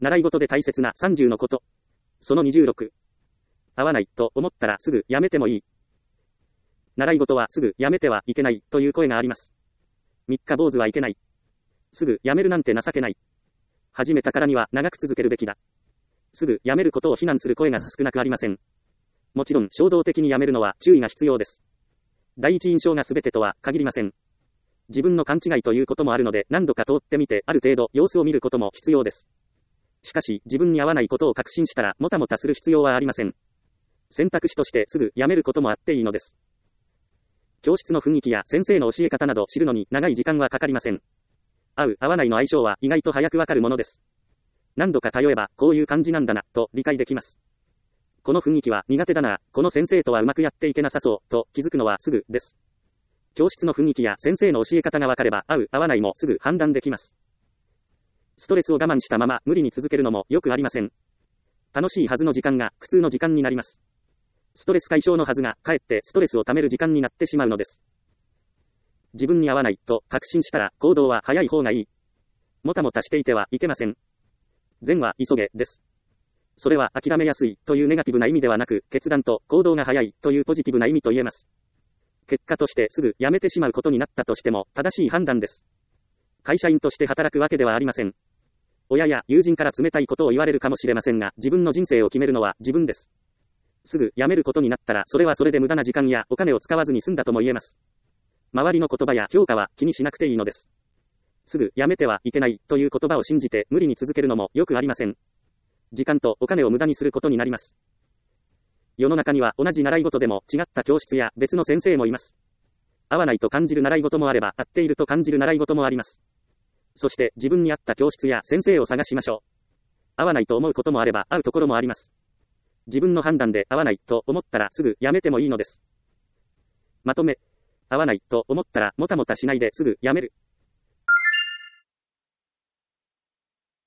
習い事で大切な30のこと。その26。合わないと思ったらすぐやめてもいい。習い事はすぐやめてはいけないという声があります。三日坊主はいけない。すぐやめるなんて情けない。始めたからには長く続けるべきだ。すぐやめることを非難する声が少なくありません。もちろん衝動的にやめるのは注意が必要です。第一印象が全てとは限りません。自分の勘違いということもあるので何度か通ってみてある程度様子を見ることも必要です。しかし自分に合わないことを確信したらもたもたする必要はありません。選択肢としてすぐやめることもあっていいのです。教室の雰囲気や先生の教え方など知るのに長い時間はかかりません。合う合わないの相性は意外と早くわかるものです。何度か通えばこういう感じなんだなと理解できます。この雰囲気は苦手だな、この先生とはうまくやっていけなさそうと気づくのはすぐです。教室の雰囲気や先生の教え方がわかれば合う合わないもすぐ判断できます。ストレスを我慢したまま無理に続けるのもよくありません。楽しいはずの時間が苦痛の時間になります。ストレス解消のはずがかえってストレスをためる時間になってしまうのです。自分に合わないと確信したら行動は早い方がいい。もたもたしていてはいけません。善は急げです。それは諦めやすいというネガティブな意味ではなく、決断と行動が早いというポジティブな意味と言えます。結果としてすぐやめてしまうことになったとしても正しい判断です。会社員として働くわけではありません。親や友人から冷たいことを言われるかもしれませんが、自分の人生を決めるのは自分です。すぐやめることになったらそれはそれで無駄な時間やお金を使わずに済んだとも言えます。周りの言葉や評価は気にしなくていいのです。すぐやめてはいけないという言葉を信じて無理に続けるのもよくありません。時間とお金を無駄にすることになります。世の中には同じ習い事でも違った教室や別の先生もいます。合わないと感じる習い事もあれば合っていると感じる習い事もあります。そして自分に合った教室や先生を探しましょう。合わないと思うこともあれば合うところもあります。自分の判断で合わないと思ったらすぐやめてもいいのです。まとめ。合わないと思ったらもたもたしないですぐやめる。